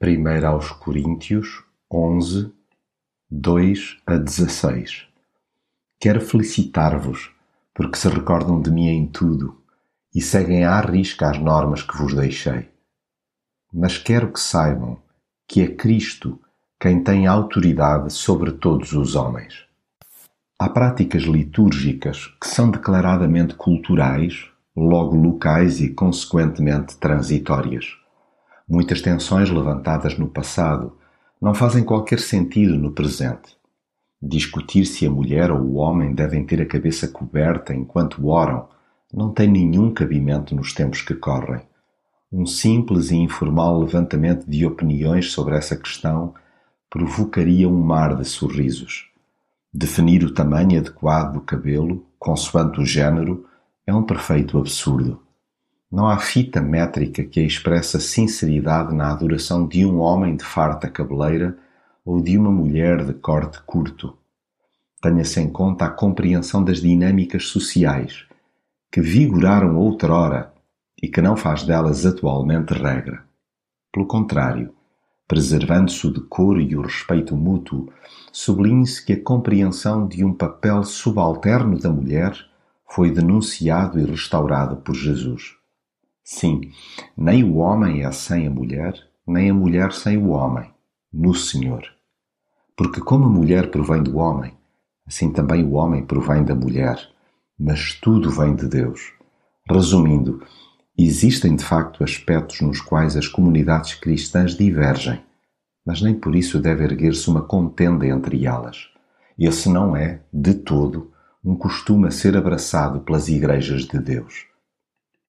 1 aos Coríntios 11, 2 a 16. Quero felicitar-vos, porque se recordam de mim em tudo e seguem à risca as normas que vos deixei. Mas quero que saibam que é Cristo quem tem autoridade sobre todos os homens. Há práticas litúrgicas que são declaradamente culturais, logo locais e, consequentemente, transitórias. Muitas tensões levantadas no passado não fazem qualquer sentido no presente. Discutir se a mulher ou o homem devem ter a cabeça coberta enquanto oram não tem nenhum cabimento nos tempos que correm. Um simples e informal levantamento de opiniões sobre essa questão provocaria um mar de sorrisos. Definir o tamanho adequado do cabelo, consoante o género, é um perfeito absurdo. Não há fita métrica que expresse a sinceridade na adoração de um homem de farta cabeleira ou de uma mulher de corte curto. Tenha-se em conta a compreensão das dinâmicas sociais, que vigoraram outrora e que não faz delas atualmente regra. Pelo contrário, preservando-se o decoro e o respeito mútuo, sublinhe-se que a compreensão de um papel subalterno da mulher foi denunciado e restaurado por Jesus. Sim, nem o homem é sem a mulher, nem a mulher sem o homem, no Senhor. Porque como a mulher provém do homem, assim também o homem provém da mulher, mas tudo vem de Deus. Resumindo, existem de facto aspectos nos quais as comunidades cristãs divergem, mas nem por isso deve erguer-se uma contenda entre elas. Esse não é, de todo, um costume a ser abraçado pelas igrejas de Deus.